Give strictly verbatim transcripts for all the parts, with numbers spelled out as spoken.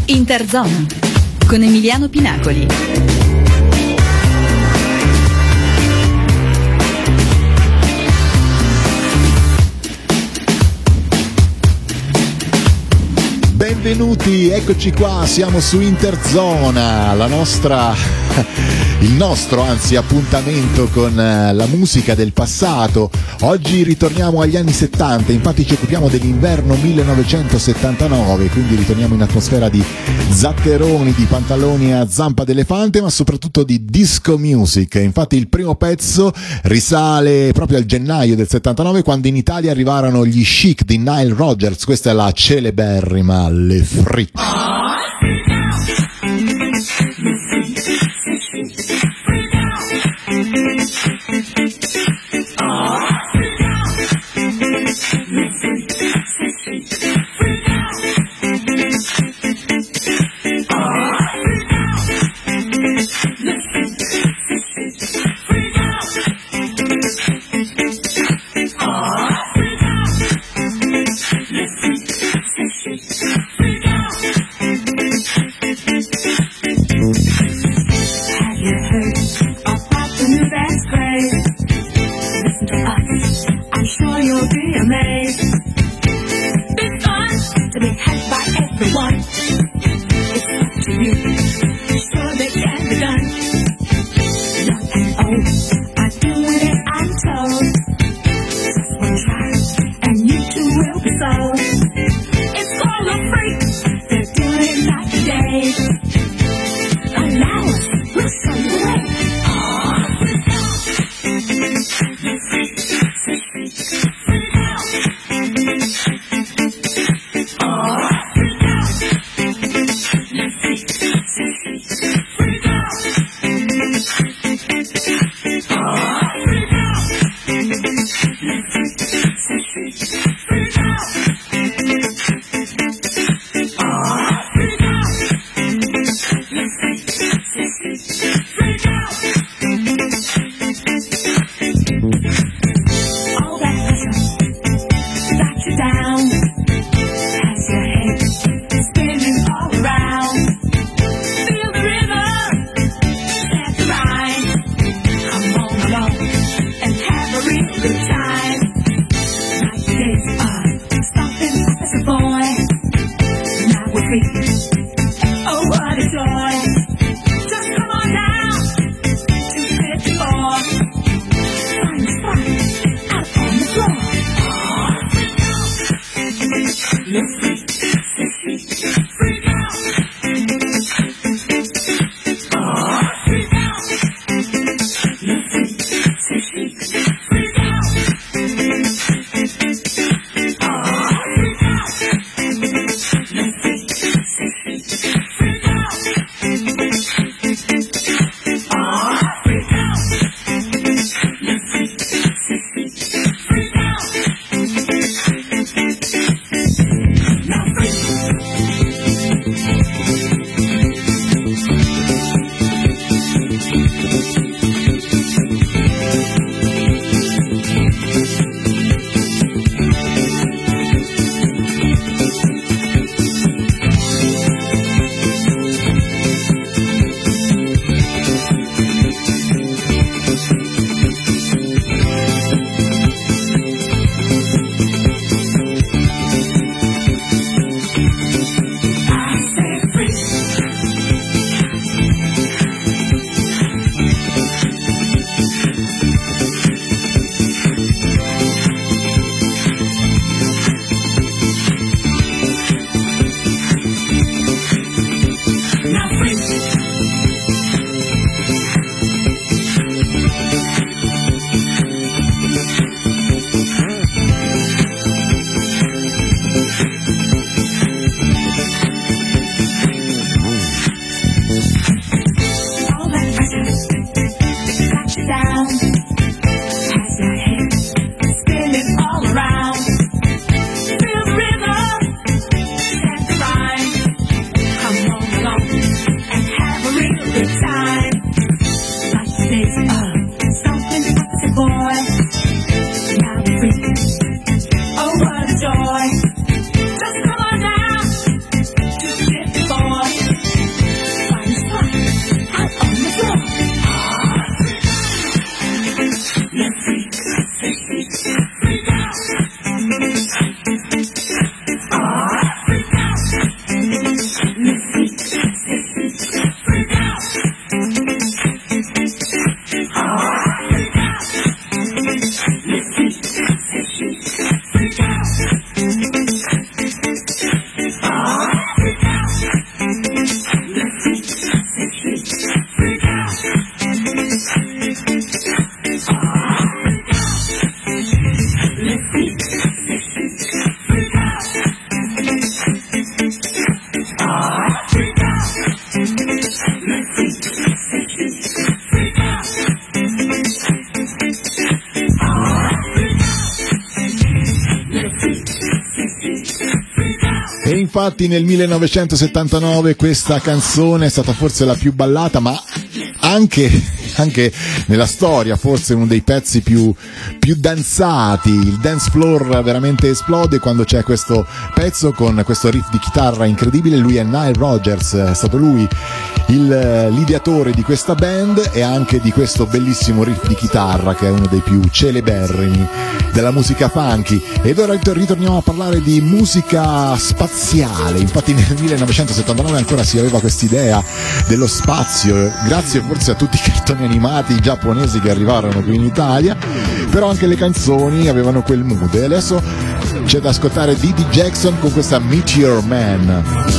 Interzona con Emiliano Pinacoli. Benvenuti, eccoci qua, siamo su Interzona, la nostra, il nostro anzi appuntamento con la musica del passato. Oggi ritorniamo agli anni settanta, infatti ci occupiamo dell'inverno millenovecentosettantanove, quindi ritorniamo in atmosfera di zatteroni, di pantaloni a zampa d'elefante, ma soprattutto di disco music. Infatti il primo pezzo risale proprio al gennaio del settantanove, quando in Italia arrivarono gli Chic di Nile Rodgers. Questa è la celeberrima Le Freak. infatti nel millenovecentosettantanove questa canzone è stata forse la più ballata, ma anche, anche nella storia forse uno dei pezzi più, più danzati. Il dance floor veramente esplode quando c'è questo pezzo con questo riff di chitarra incredibile. Lui è Nile Rodgers, è stato lui il l'ideatore di questa band e anche di questo bellissimo riff di chitarra che è uno dei più celeberrimi della musica funky. Ed ora ritorniamo a parlare di musica spaziale. Infatti nel millenovecentosettantanove ancora si aveva quest'idea dello spazio, grazie forse a tutti i cartoni animati giapponesi che arrivarono qui in Italia, però anche le canzoni avevano quel mood. E adesso c'è da ascoltare Dee Dee Jackson con questa Meteor Man.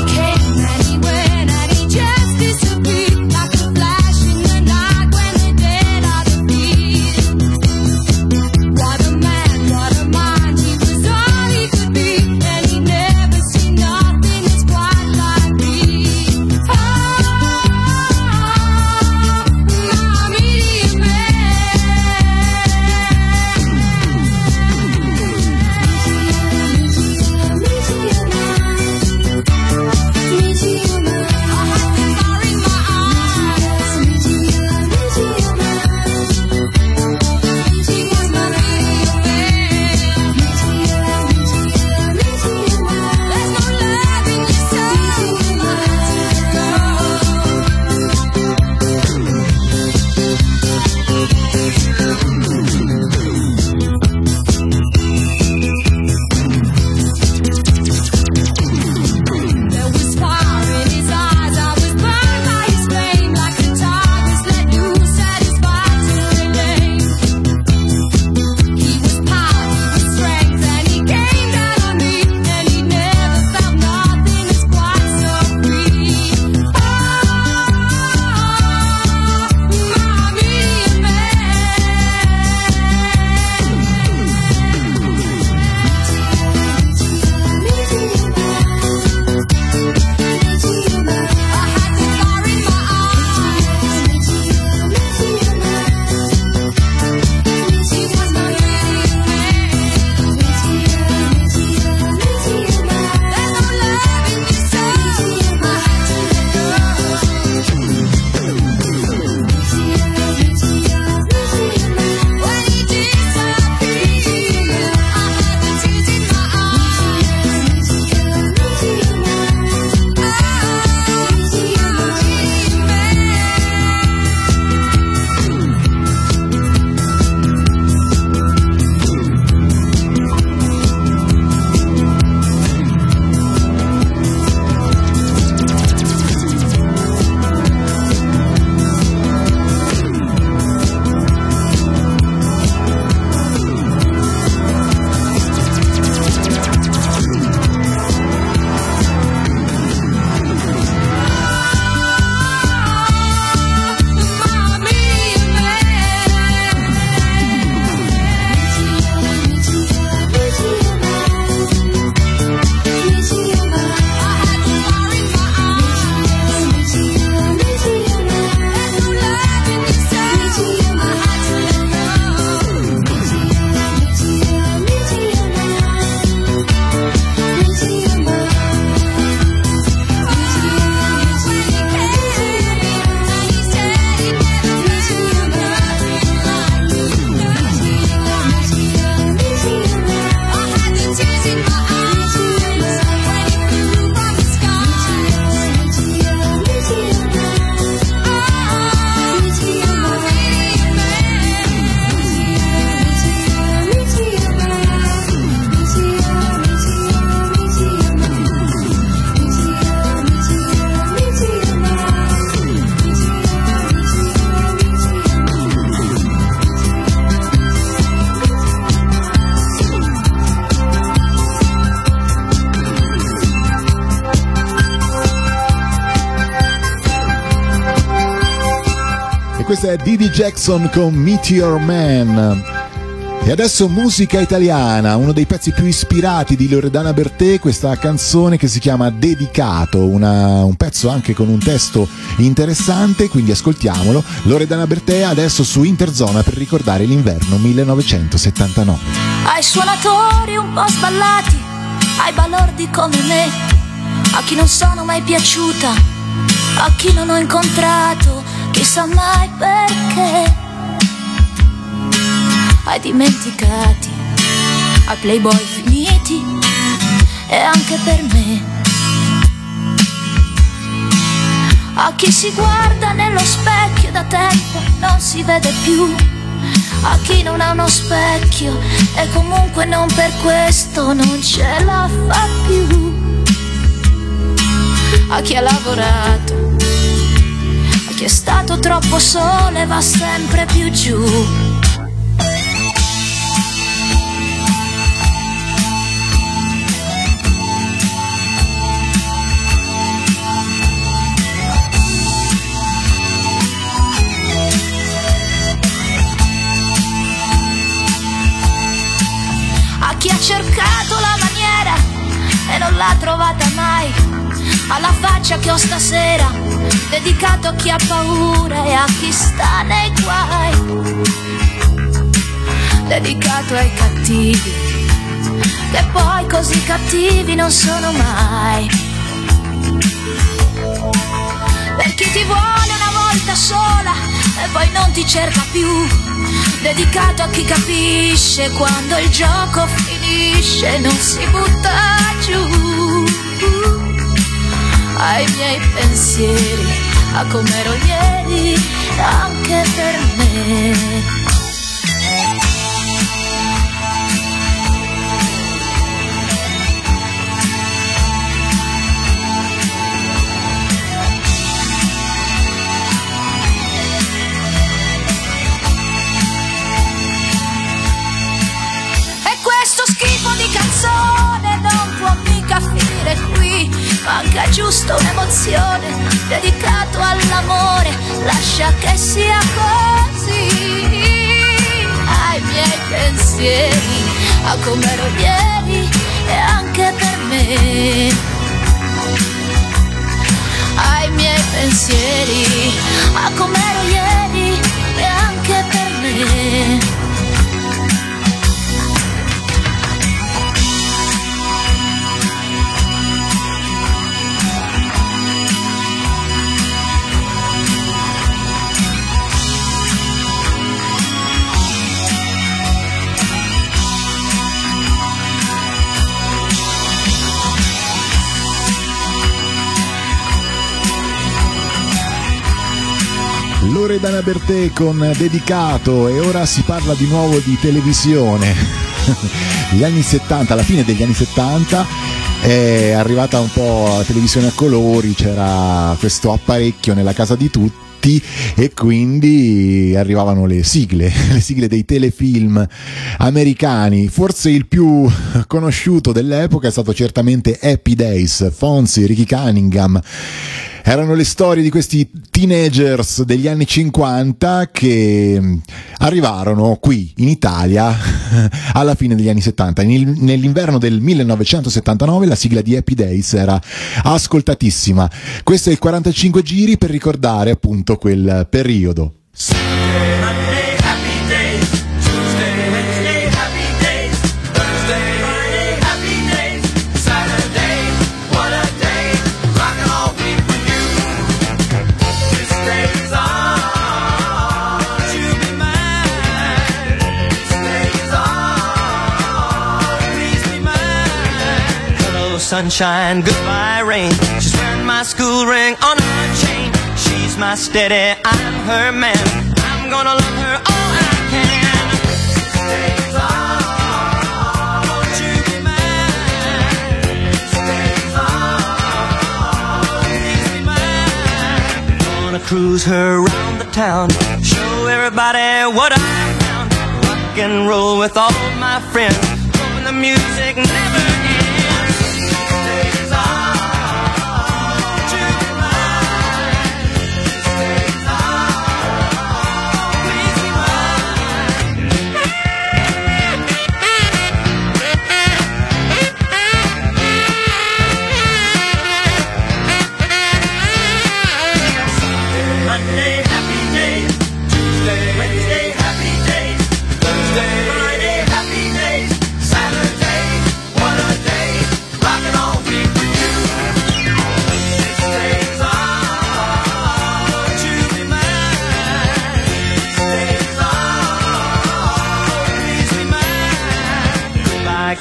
Questa è Dee Dee Jackson con Meteor Man. E adesso musica italiana, uno dei pezzi più ispirati di Loredana Bertè, questa canzone che si chiama Dedicato, una, un pezzo anche con un testo interessante, quindi ascoltiamolo. Loredana Bertè adesso su Interzona per ricordare l'inverno millenovecentosettantanove. Ai suonatori un po' sballati, ai balordi come me, chi non sono mai piaciuta, a chi non ho incontrato, chissà mai perché. Ai dimenticati, ai playboy finiti, e anche per me. A chi si guarda nello specchio da tempo non si vede più, a chi non ha uno specchio e comunque non per questo non ce la fa più. A chi ha lavorato, a chi è stato troppo solo e va sempre più giù. Chi ha cercato la maniera e non l'ha trovata mai, alla faccia che ho stasera, dedicato a chi ha paura e a chi sta nei guai, dedicato ai cattivi, che poi così cattivi non sono mai. Per chi ti vuole una volta sola e poi non ti cerca più, dedicato a chi capisce quando il gioco finisce, non si butta giù. Ai miei pensieri, a com'ero ieri, anche per me. Canzone non può mica finire qui, manca giusto un'emozione, dedicato all'amore, lascia che sia così. Ai miei pensieri, a com'ero ieri e anche per me. Ai miei pensieri, a com'ero ieri e anche per me. Loredana Bertè con Dedicato, e ora si parla di nuovo di televisione. Gli anni settanta, alla fine degli anni settanta è arrivata un po' la televisione a colori, c'era questo apparecchio nella casa di tutti e quindi arrivavano le sigle, le sigle dei telefilm americani. Forse il più conosciuto dell'epoca è stato certamente Happy Days, Fonzie, Ricky Cunningham. Erano le storie di questi teenagers degli anni cinquanta che arrivarono qui in Italia alla fine degli anni settanta. Nell'inverno del millenovecentosettantanove la sigla di Happy Days era ascoltatissima. Questo è il quarantacinque giri per ricordare appunto quel periodo. Sunshine, goodbye rain. She's wearing my school ring on her chain. She's my steady, I'm her man. I'm gonna love her all I can. Days on, won't you be mine? Days on, please be mine. Gonna cruise her around the town, show everybody what I found. Rock and roll with all my friends, hoping the music never ends. What a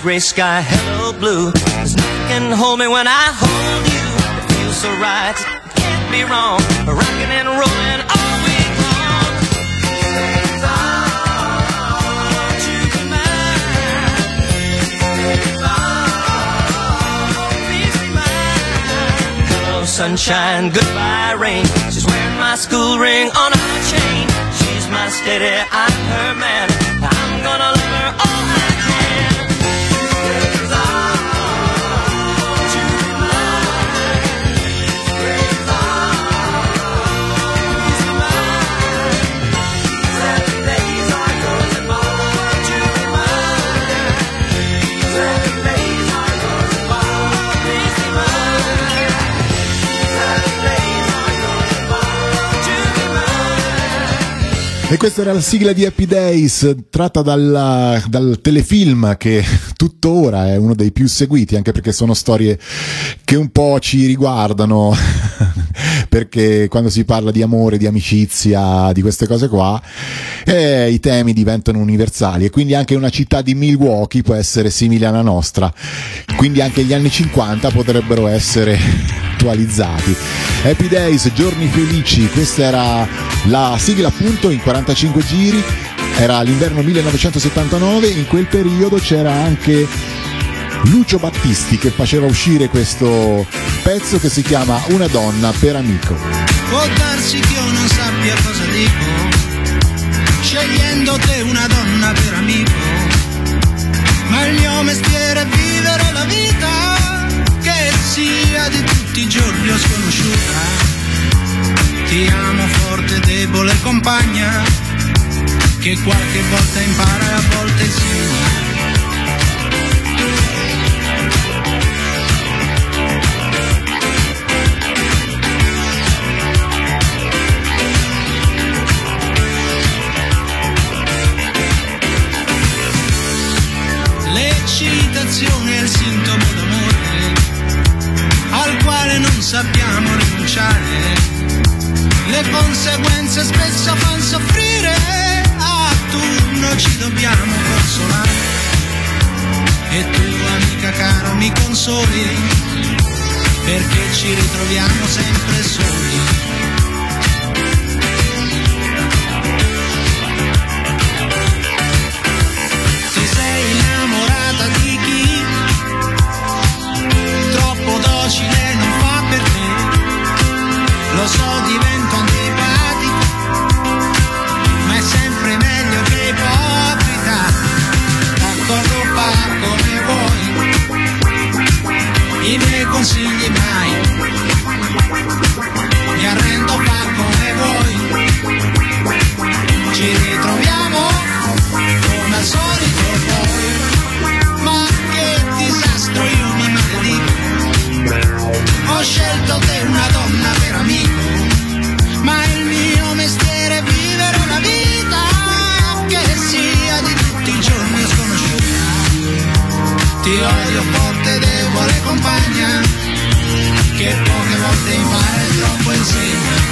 gray sky, hello blue. There's nothing can hold me when I hold you. It feels so right, it can't be wrong. Rocking and rolling all week long. Days on, you be mine. Days on, please be mine. Hello sunshine, goodbye rain. She's wearing my school ring on her chain. She's my steady, I'm her man. I'm gonna love her all I can. Days on, you be mine. Days on, please be mine. Seven days are going by. You be mine. Seven days are going by. Please be mine. Seven days are going by. You be mine. E questa era la sigla di Happy Days, tratta dal, dal telefilm che tuttora è uno dei più seguiti, anche perché sono storie che un po' ci riguardano, perché quando si parla di amore, di amicizia, di queste cose qua, eh, i temi diventano universali, e quindi anche una città di Milwaukee può essere simile alla nostra, quindi anche gli anni cinquanta potrebbero essere attualizzati. Happy Days, giorni felici, questa era la sigla appunto in quarantacinque giri, era l'inverno millenovecentosettantanove, in quel periodo c'era anche Lucio Battisti che faceva uscire questo pezzo che si chiama Una donna per amico. Può darsi che io non sappia cosa dico, scegliendo te una donna per amico, ma il mio mestiere è vivere la vita, che sia di tutti i giorni o sconosciuta. Ti amo forte, debole compagna, che qualche volta impara e a volte insegna. L'eccitazione è il sintomo d'amore al quale non sappiamo rinunciare. Le conseguenze spesso fanno soffrire, a turno ci dobbiamo consolare. E tu, amica cara, mi consoli, perché ci ritroviamo sempre soli. Ti sei innamorata di chi troppo docile non fa per te. Lo so, divento antipatico, ma è sempre meglio che ipocrita. D'accordo, fa come vuoi, i miei consigli mai. Mi arrendo, fa come vuoi. Ci ritroviamo come al solito poi. Ma che disastro, io mi maledico. Ho scelto te una donna per amico, ma il mio mestiere è vivere una vita, che sia di tutti i giorni sconosciuta. Ti odio forte, debole compagna, che poche volte impara e troppo insegna.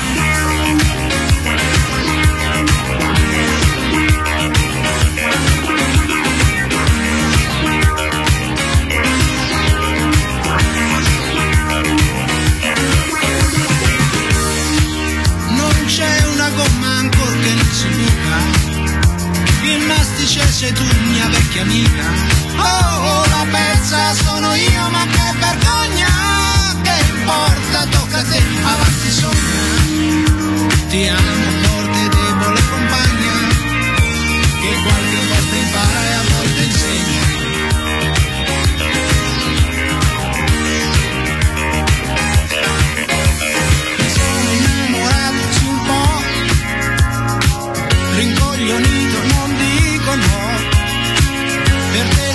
Il mastice sei tu, mia vecchia amica. Oh, oh, la pezza sono io, ma che vergogna. Che importa, tocca a te, avanti sogna. Ti amo forte, debole compagna, che qualche volta impara e a volte insegna. Mi sono innamorato su un po', rincoglionito, non dico no, per te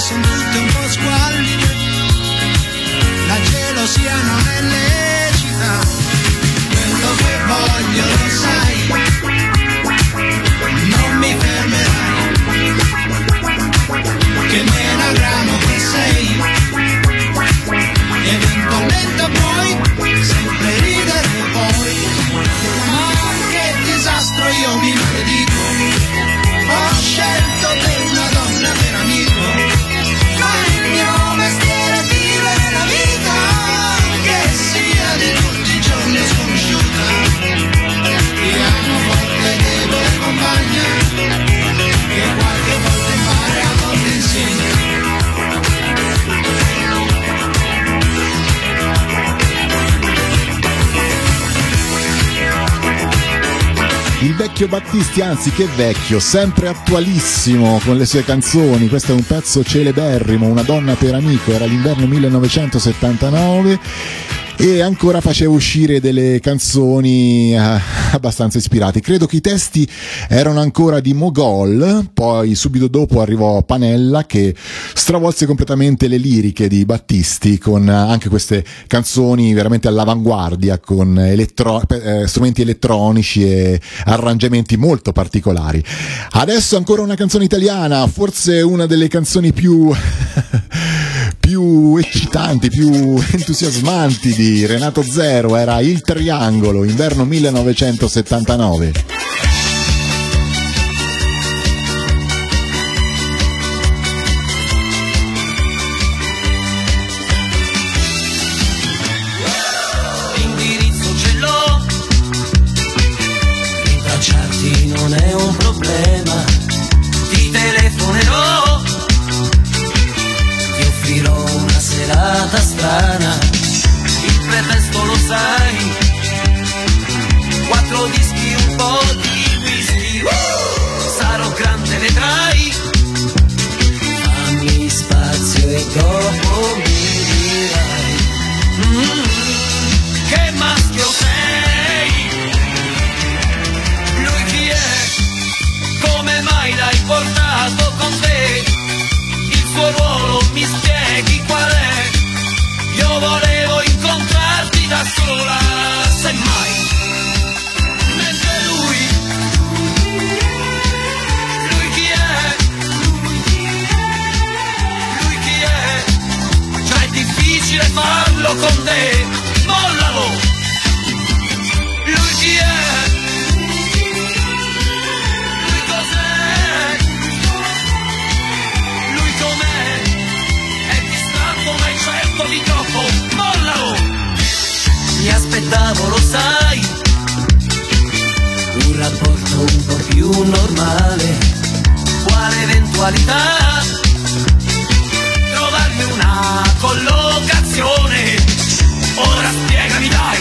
vecchio Battisti, anzi che vecchio, sempre attualissimo con le sue canzoni. Questo è un pezzo celeberrimo, Una donna per amico, era l'inverno millenovecentosettantanove e ancora faceva uscire delle canzoni eh, abbastanza ispirate. Credo che i testi erano ancora di Mogol, poi subito dopo arrivò Panella che stravolse completamente le liriche di Battisti con anche queste canzoni veramente all'avanguardia, con elettro- eh, strumenti elettronici e arrangiamenti molto particolari. Adesso ancora una canzone italiana, forse una delle canzoni più più eccitanti, più entusiasmanti di Renato Zero, era Il Triangolo, inverno millenovecentosettantanove. L'indirizzo ce l'ho, rintracciarti non è un problema, ti telefonerò, una serata strana, il pretesto lo sai, quattro dischi, un po' di whisky, sarò grande, vedrai, fammi spazio e dopo mi dirai, mm, che maschio sei, lui chi è, come mai l'hai portato con te, il suo ruolo mi spieghi qual è, io volevo incontrarti da sola, semmai, mentre lui, lui chi è, lui chi è, già è difficile farlo con te, mollalo, lui chi è, lui cos'è, lui com'è, ma è certo di troppo, mollalo! Mi aspettavo, lo sai, un rapporto un po' più normale, quale eventualità, trovarmi una collocazione, ora spiegami dai,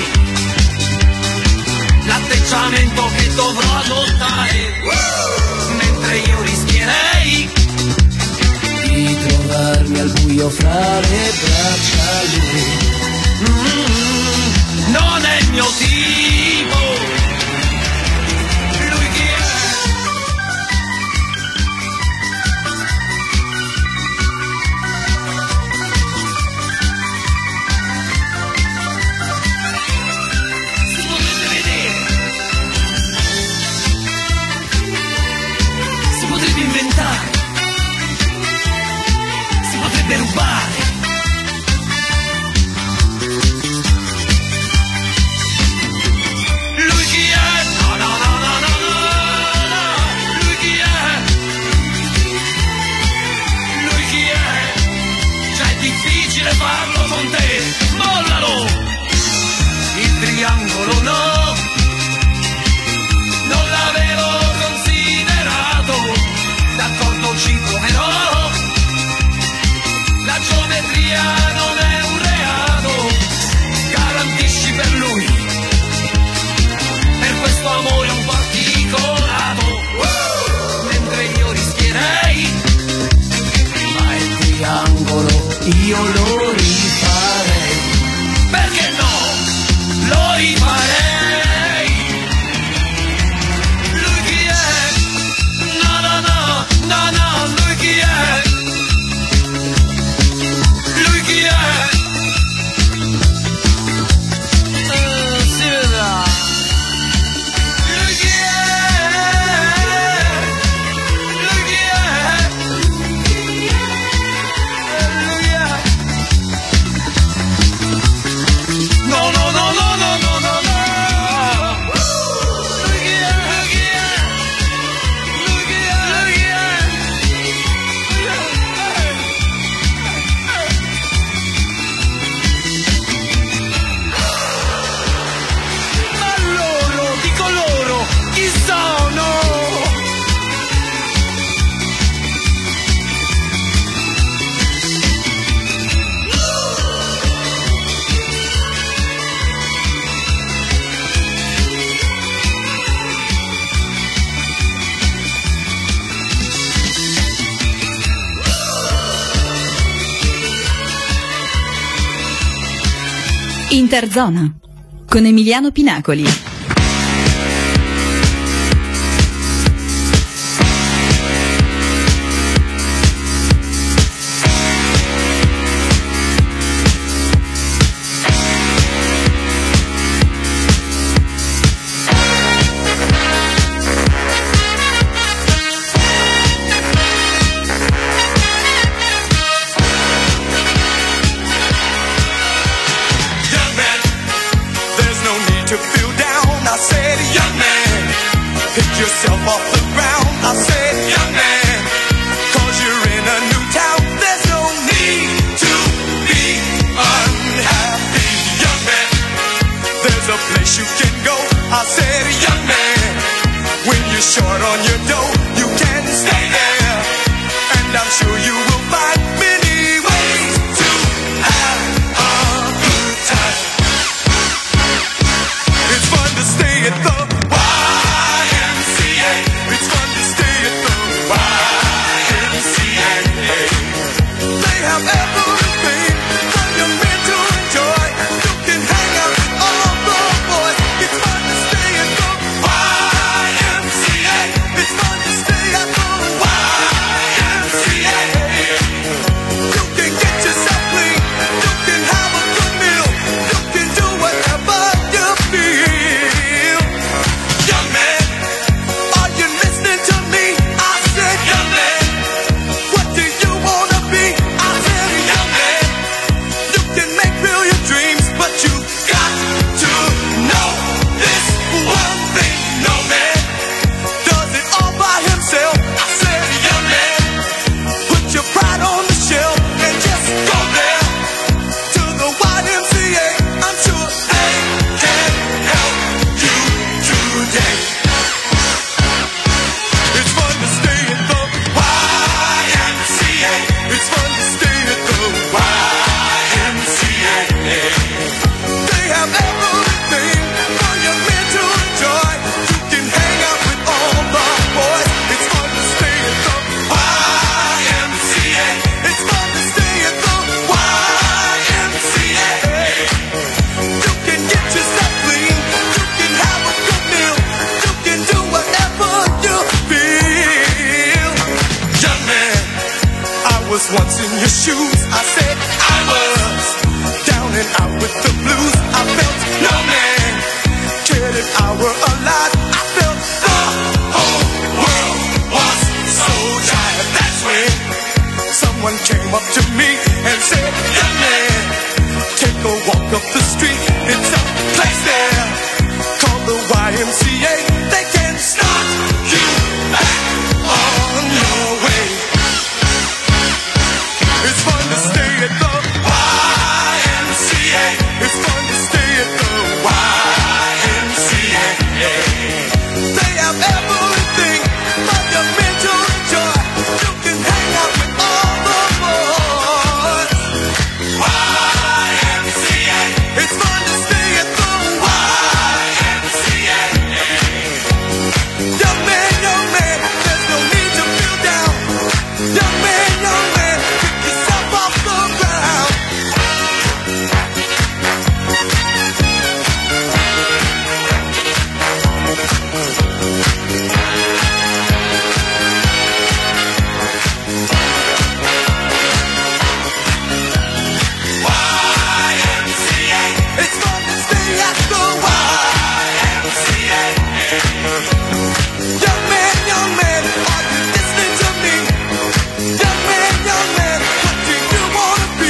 l'atteggiamento che dovrò adottare, mentre io rischierei di trovarmi al buio fra le braccia lui, mm, non è il mio tipo, lui chi è? Si potrebbe vedere, si potrebbe inventare, potrebbe rubare, Interzona con Emiliano Pinacoli. Yourself off the ground, I said, young man, cause you're in a new town, there's no need to be unhappy, young man, there's a place you can go, I said, young man, when you're short on your dough, you can stay there, and I'm sure you will find many ways to have a good time. It's fun to stay at the once in your shoes, I said I was down and out with the blues. I felt no man cared if I were alive. I felt the whole world was so tired. That's when someone came up to me and said, young man, take a walk up the street. It's a place there called the Y M C A. They can start you back on your way. It's fun to stay at the Y M C A. It's fun to stay at the Y M C A. They have everything but your mental joy. You can hang out with all the boys. Y M C A. It's fun to stay at the Y M C A. Young man, young man, there's no need to feel down. Young man, young man, pick yourself off the ground. Y M C A. It's fun to stay at the Y M C A. Young man, young man, are you listening to me? Young man, young man, what do you wanna be?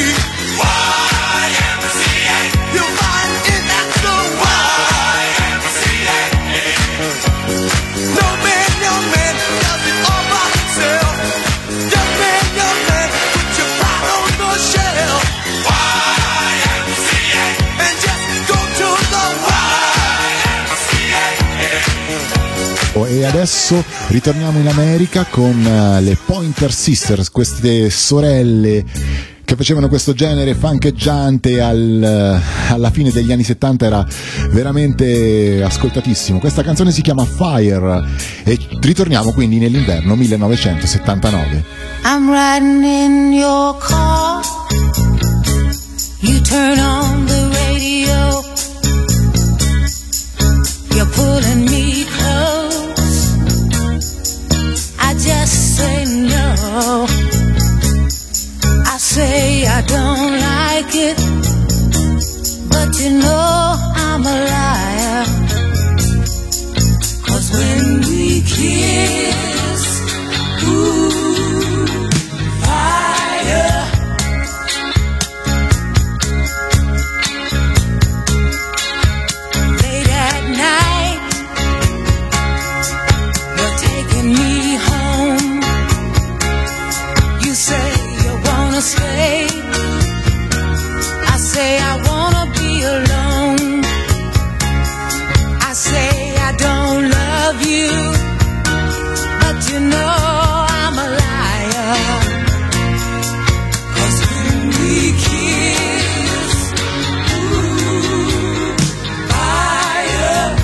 Y M C A. You'll find it at the Y M C A. No man, young man, does it all by himself. Young man, young man, put your pride on the shelf. Y M C A. And just go to the Y M C A. E adesso ritorniamo in America con uh, le Pointer Sisters, queste sorelle che facevano questo genere funkeggiante al, uh, alla fine degli anni settanta, era veramente ascoltatissimo. Questa canzone si chiama Fire e ritorniamo quindi nell'inverno millenovecentosettantanove. I'm riding in your car, You turn on the radio, you're pulling me close. I just say no, I say I don't like it, but you know I'm a liar. 'Cause when we kiss, ooh, fire. Late at night, you're taking me home. You say you wanna stay, I say I wanna be alone. I say I don't love you, but you know I'm a liar. 'Cause when we kiss, ooh, fire.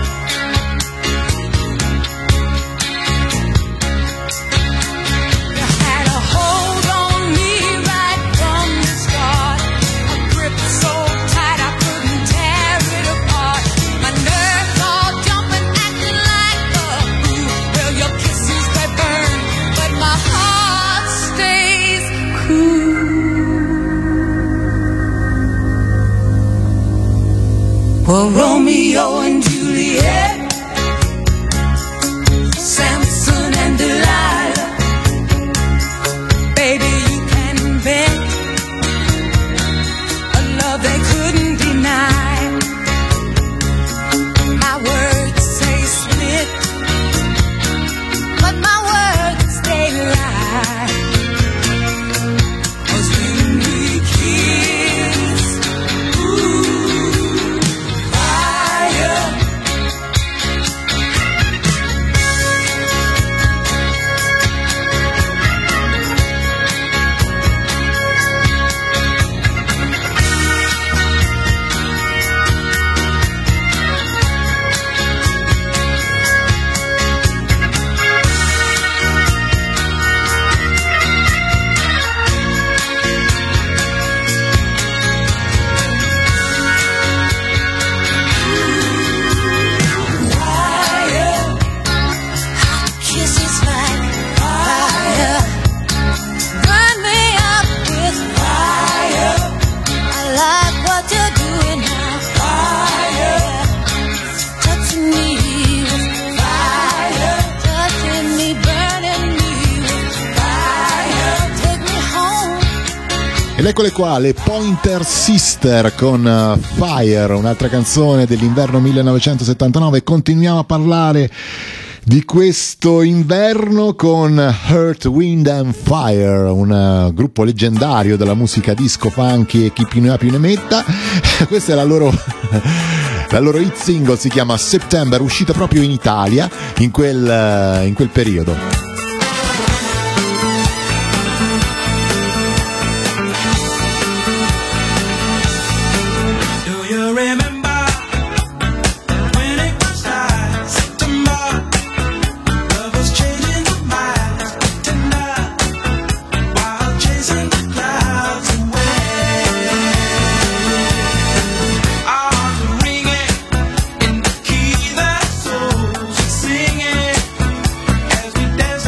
You had a hold on me right from the start, a grip so tight I couldn't tear it apart. My nerves all jumping, acting like a fool. Well, your kisses they burn, but my heart stays cool. Well, Romeo and Juliet, Samson and Delilah, baby, you can bet a love they couldn't deny. My words say split, but my words they lie. 'Cause when we kiss, ooh, fire. Fire. Hot kisses like fire. Burn me up with fire. I like what you're doing now. Fire. Touching me with fire. Touching me, burning me with fire. Take me home. Ed eccole qua, le Pointer Sister con uh, Fire, un'altra canzone dell'inverno millenovecentosettantanove. Continuiamo a parlare di questo inverno con Earth, Wind and Fire, un uh, gruppo leggendario della musica disco, funky e chi più ne ha più ne metta. Questa è la loro la loro hit single, si chiama September, uscita proprio in Italia in quel, uh, in quel periodo. Do you remember when it was like September? Love was changing the minds tender while chasing the clouds away. Our hearts were ringing in the key that souls were singing as we danced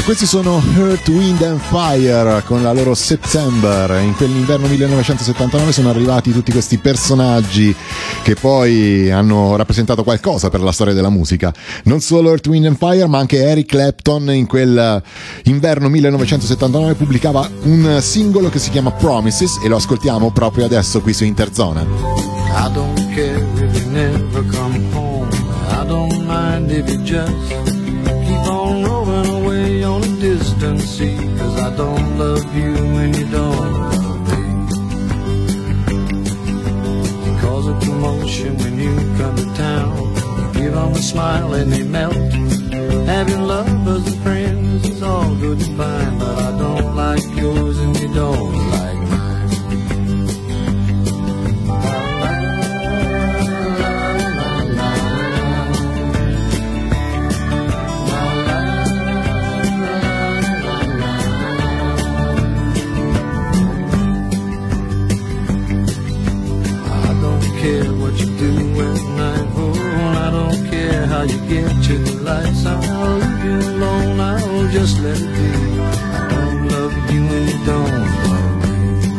Questi sono Earth, Wind and Fire con la loro September. In quell'inverno millenovecentosettantanove sono arrivati tutti questi personaggi che poi hanno rappresentato qualcosa per la storia della musica. Non solo Earth, Wind and Fire, ma anche Eric Clapton in quel inverno millenovecentosettantanove pubblicava un singolo che si chiama Promises e lo ascoltiamo proprio adesso qui su Interzona. I don't care if you never come home. I don't mind if you just keep on rolling away on a distant sea. Cause I don't love you when you don't love me. You cause a commotion when you come to town. You give them a smile and they melt. Having lovers and friends is all good and fine. But I don't like yours and you don't like mine. You get to the lights, I'll leave you alone, I'll just let it be. I don't love you and you don't love me.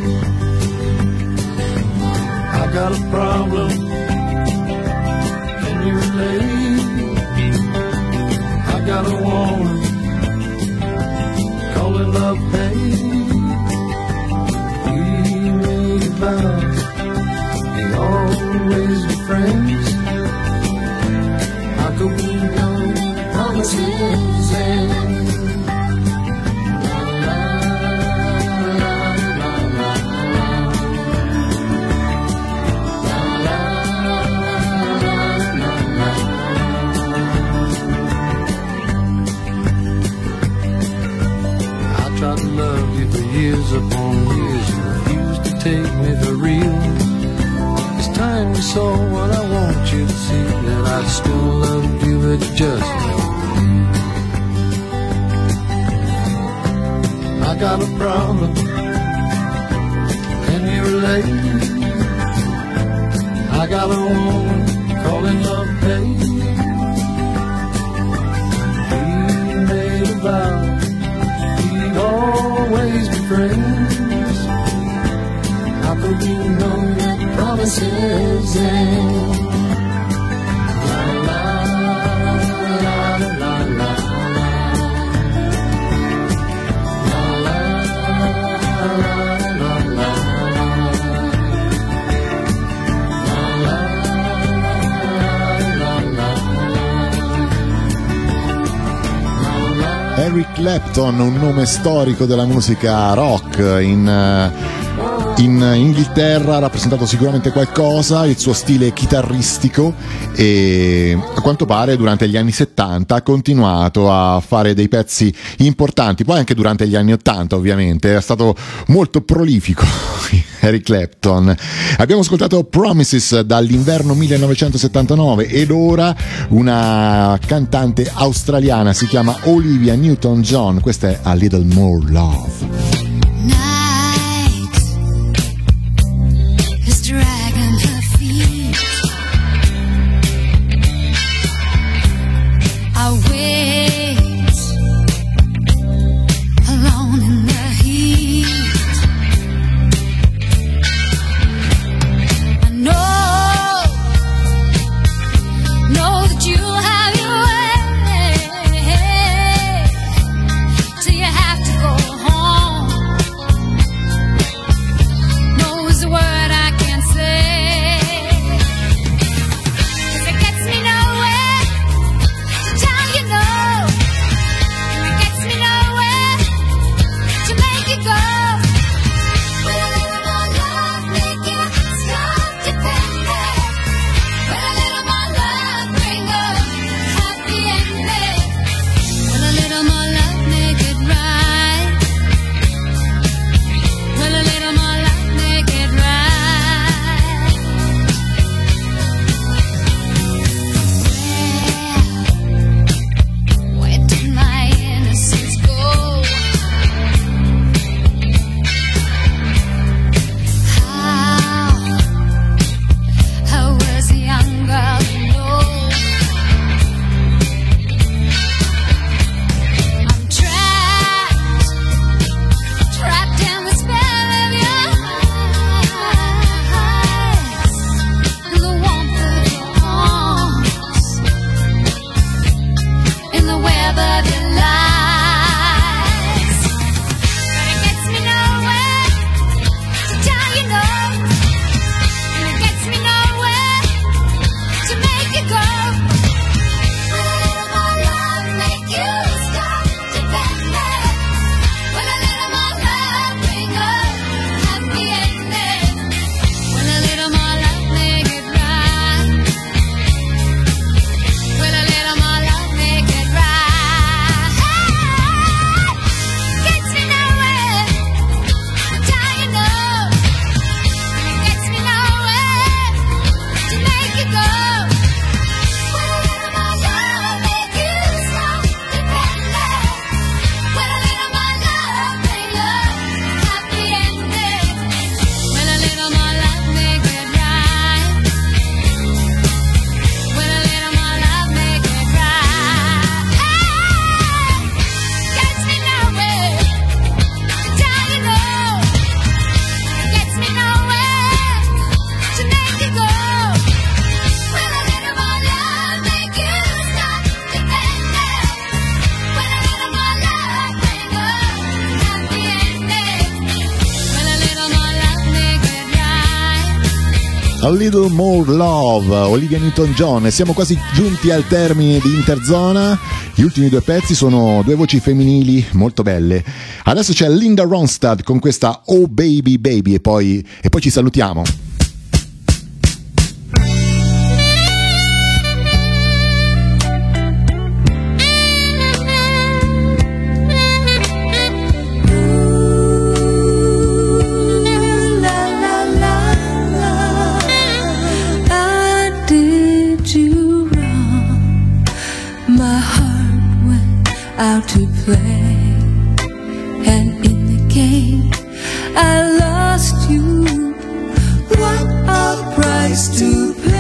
I got a problem, can you relate? I got a woman, call it love pain. We made a vow, they always be friends. We know promises and la la la la la la la la. I tried to love you for years upon years. You refused to take me for real. It's time you saw what I want you to see, that I still love you, but you just don't believe. I got a problem, can you relate? I got a woman calling love pain. We made a vow, we'd always be friends. How could you know that promises end? Eric Clapton, un nome storico della musica rock in in Inghilterra, ha rappresentato sicuramente qualcosa, il suo stile chitarristico, e a quanto pare durante gli anni settanta ha continuato a fare dei pezzi importanti, poi anche durante gli anni ottanta ovviamente, è stato molto prolifico Eric Clapton. Abbiamo ascoltato Promises dall'inverno millenovecentosettantanove ed ora una cantante australiana, si chiama Olivia Newton-John, questa è A Little More Love. Home. A Little More Love, Olivia Newton-John. Siamo quasi giunti al termine di Interzona. Gli ultimi due pezzi sono due voci femminili molto belle. Adesso c'è Linda Ronstadt con questa Oh Baby Baby e poi, e poi ci salutiamo. Out to play, and in the game I lost you. What a price to pay!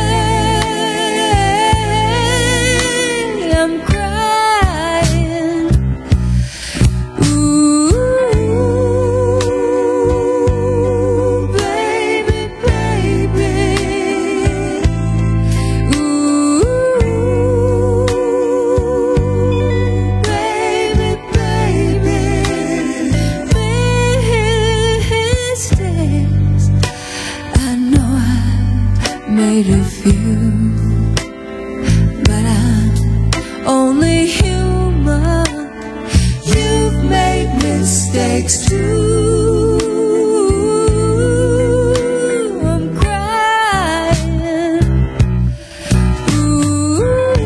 I'm crying. Ooh, baby, baby. Ooh. Made a few, but I'm only human. You've made mistakes too. I'm crying. Ooh,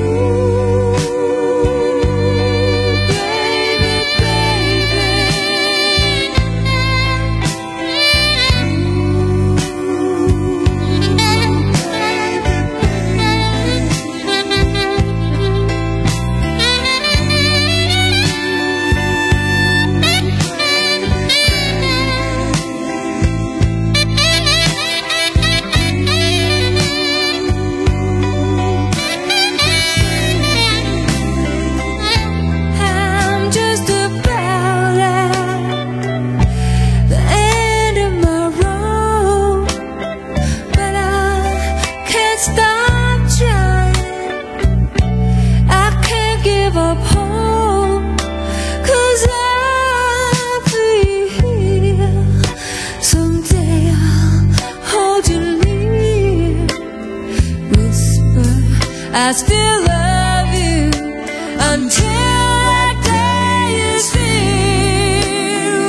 I still love you until that day is here.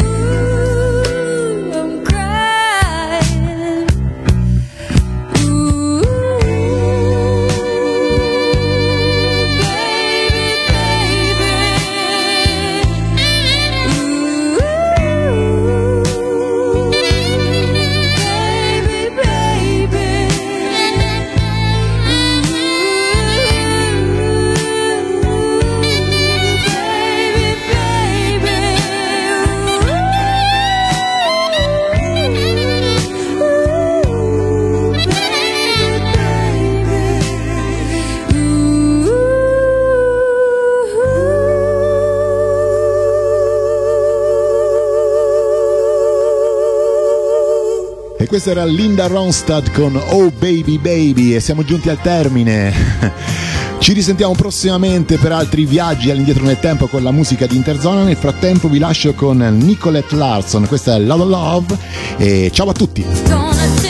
Ooh, I'm crying. Ooh, baby, baby. Ooh, baby, baby. E questa era Linda Ronstadt con Oh Baby Baby e siamo giunti al termine. Ci risentiamo prossimamente per altri viaggi all'indietro nel tempo con la musica di Interzona. Nel frattempo vi lascio con Nicolette Larson, questa è Love Love e ciao a tutti.